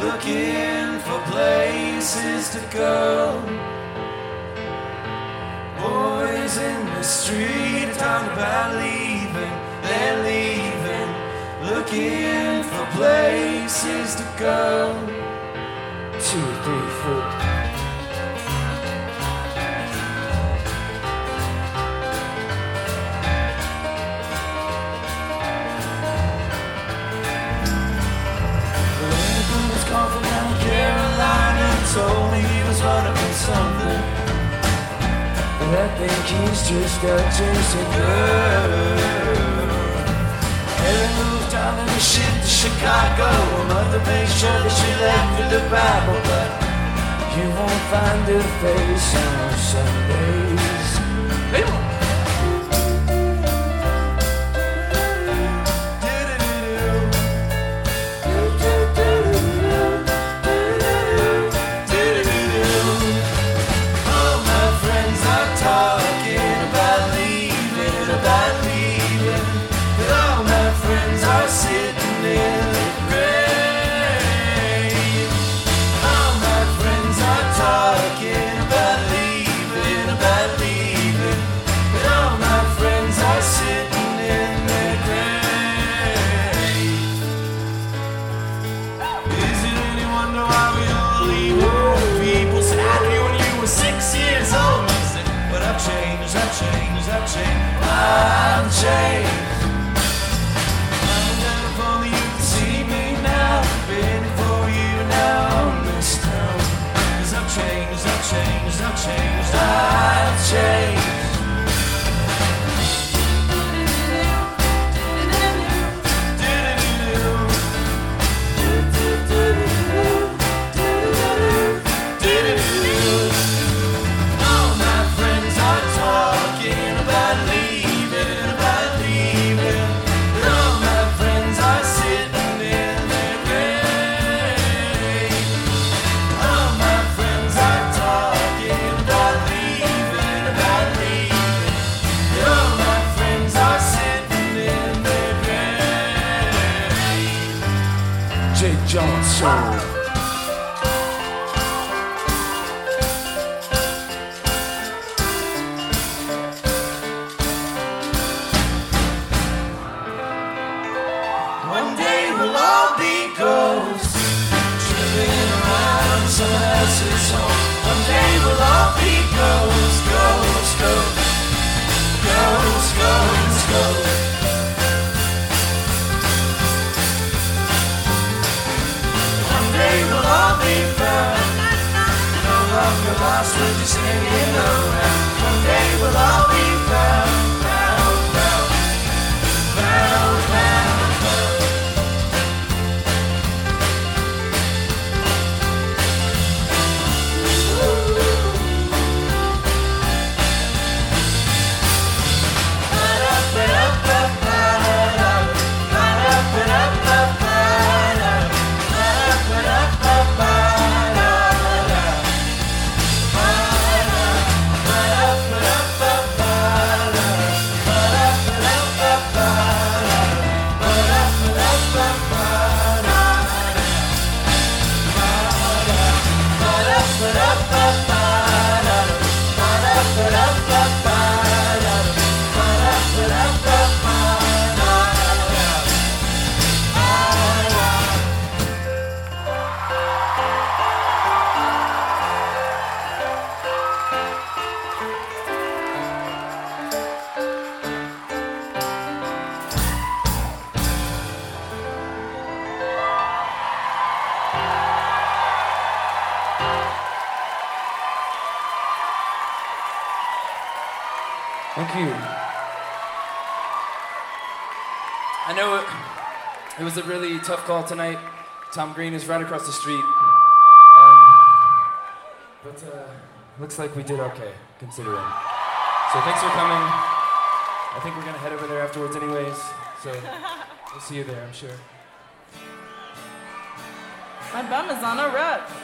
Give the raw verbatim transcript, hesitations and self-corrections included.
looking for places to go. Boys in the street are talking about leaving, they're leaving, looking for places to go. Two, three, four. From down Carolina, told me he was running from something, but I think he's just out chasing girl. Harry moved down in the ship to Chicago. Mother made sure that she left with the Bible, but you won't find her face on Sundays. Hey, I've changed, I've changed, I've changed. I'm down upon you can see me now, been for you now on this town. Cause I've changed, I've changed, I've changed, I've changed. John Soul. One day we'll all be ghosts, tripping around someone else's home. One day we'll all be ghosts, ghosts, ghosts, ghosts, ghosts, ghosts. We'll all be found, no longer lost, we're just hanging around. One day we'll all be found, found, found, found, found, found. Thank you. I know it, it was a really tough call tonight. Tom Green is right across the street. Um, but uh, looks like we did okay, considering. So thanks for coming. I think we're going to head over there afterwards anyways. So we'll see you there, I'm sure. My bum is on a rut.